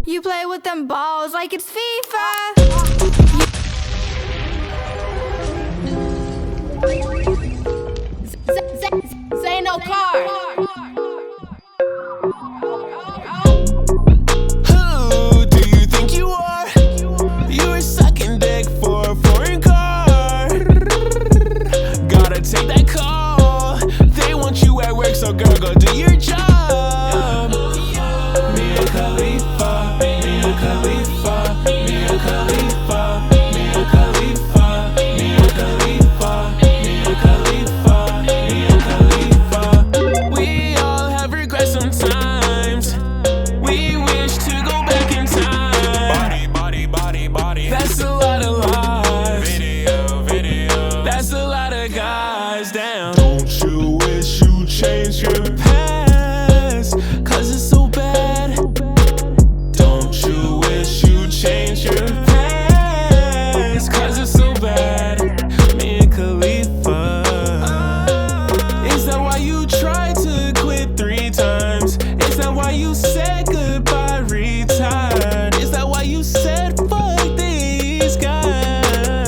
You play with them balls like it's FIFA. Say no card. Who do you think you are? You were sucking dick for a foreign car. Gotta take that call. They want you at work, so girl, go do your job. Mia Khalifa, Mia Khalifa, Mia Khalifa, Mia Khalifa, Mia Khalifa, Mia Khalifa, Mia Khalifa. We all have regrets sometimes. We wish to go back in time. Body. That's a lot of lies. Video. That's a lot of guys down. Don't you wish you changed your past? Cause it's so bad. Don't you wish you changed your past? Cause it's so bad. Mia Khalifa. Is that why you tried to quit 3 times? Is that why you said goodbye, retired? Is that why you said fuck these guys?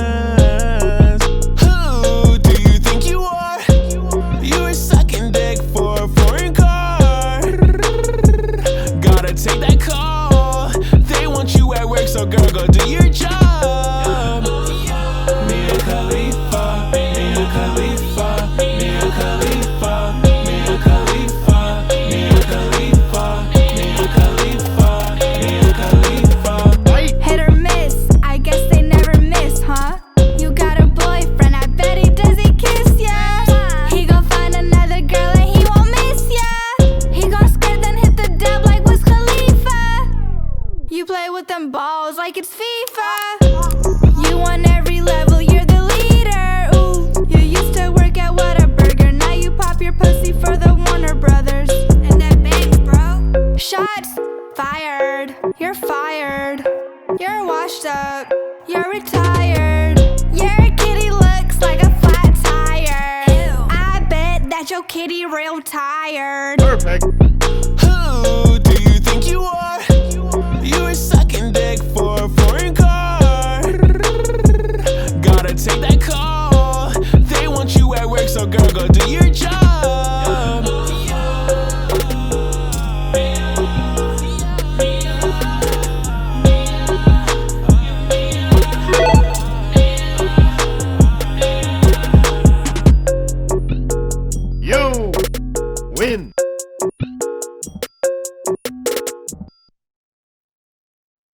Who do you think you are? You were sucking dick for a foreign car. Gotta take that call. They want you at work, so girl, go do your job. Mia Khalifa, Mia Khalifa, Mia Khalifa, Mia Khalifa, Mia Khalifa, Mia Khalifa, Mia Khalifa. Hit or miss, I guess they never miss, huh? You got a boyfriend, I bet he does, he kiss ya. He gon' find another girl and he won't miss ya. He gon' skirt then hit the dub like Wiz Khalifa. You play with them balls like it's FIFA. You on every level, you're the leader. Ooh, you used to work at Whataburger, now you pop your pussy for the Warner Brothers. And that bangs, bro. Shots fired. You're fired. You're washed up. You're retired. Your kitty looks like a flat tire. Ew. I bet that your kitty real tired. Perfect.